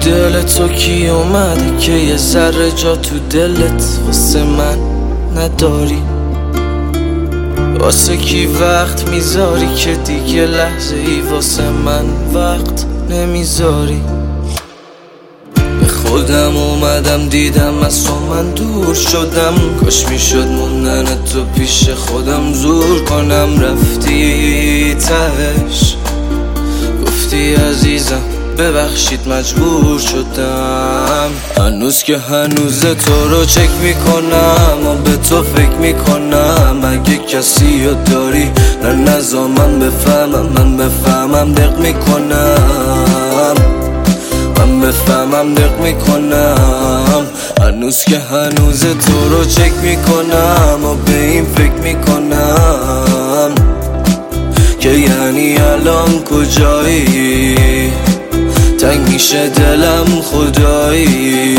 دل تو کی اومده که یه ذره جا تو دلت واسه من نداری؟ واسه کی وقت میذاری که دیگه لحظه ای واسه من وقت نمیذاری؟ به خودم اومدم دیدم از تو من دور شدم، کاش میشد موندن تو پیش خودم زور کنم. رفتی تهش گفتی عزیزم ببخشید مجبور شدم. هنوز که هنوز تو رو چک میکنم و به تو فکر میکنم. اگه کسی رو داری نه نزا من بفهمم، من بفهمم دق میکنم، من بفهمم دق میکنم. هنوز که هنوز تو رو چک میکنم و به این فکر میکنم که یعنی الان کجایی؟ تنگ میشه دلم خدایی.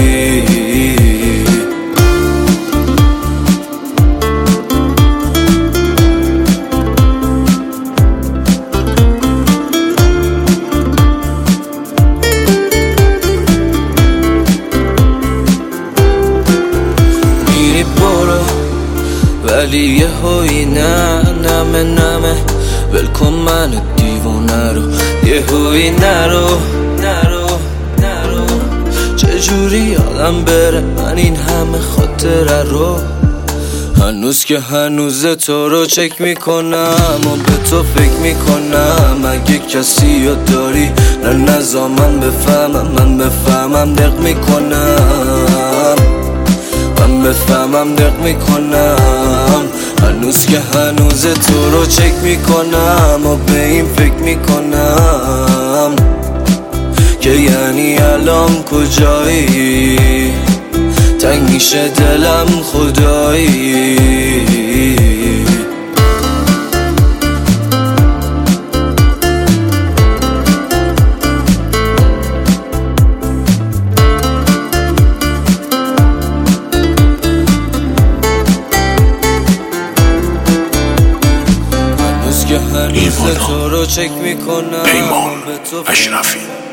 میری برو ولی یه هایی نه نمه نمه ولکن من دیوانه رو، یه هایی نرو چجوری یادم بره من این همه خاطره رو. هنوز که هنوز تو رو چک میکنم و به تو فکر میکنم. اگه کسی رو داری نه نزا من بفهمم، من بفهمم دق میکنم، من بفهمم دق میکنم. هنوز که هنوز تو رو چک میکنم و به این فکر میکنم که یعنی الان کجایی؟ تنگ میشه دلم خدایی. هنوز که هنوز تو رو چک میکنم پیمان اشرفی.